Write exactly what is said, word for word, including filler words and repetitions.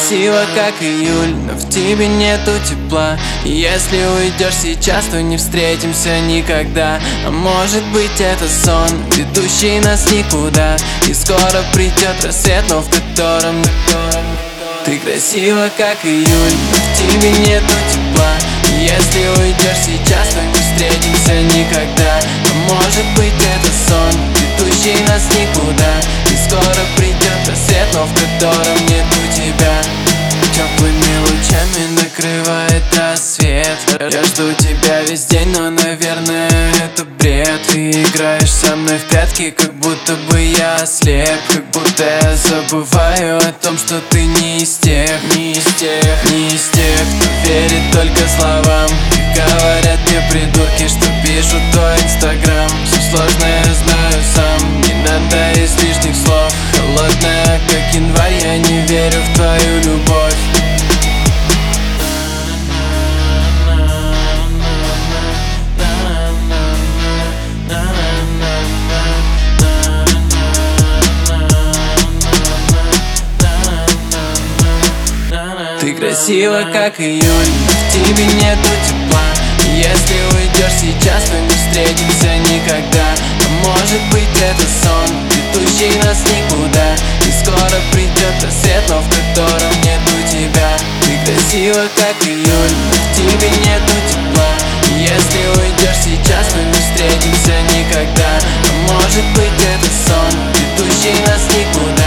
красива, как июль, но в тебе нету тепла. И если уйдешь сейчас, то не встретимся никогда. А может быть это сон, ведущий нас никуда. И скоро придет рассвет, но в котором ты красива, как июль, но в тебе нету тепла. И если уйдешь сейчас, то не встретимся никогда. А может быть это сон, ведущий нас никуда. И скоро придет рассвет, но в котором нету тебя. Теплыми лучами накрывает рассвет. Я жду тебя весь день, но, наверное, это бред. Ты играешь со мной в прятки, как будто бы я слеп. Как будто я забываю о том, что ты не из тех, не из тех, не из тех, кто верит только словам. И говорят мне придурки, что пишут твой инстаграм. Все сложно, я знаю сам, не надо излишних слов. Холодная, как январь, я не верю в твою любовь. Ты красива, как июль, но в тебе нету тепла. И если уйдешь сейчас, то не встретимся никогда. А может быть это сон, ведущий нас никуда. И скоро придет рассвет, но в котором нету тебя. Ты красива, как июль, но в тебе нету тепла. И если уйдешь сейчас, то не встретимся никогда. А может быть это сон, ведущий нас никуда.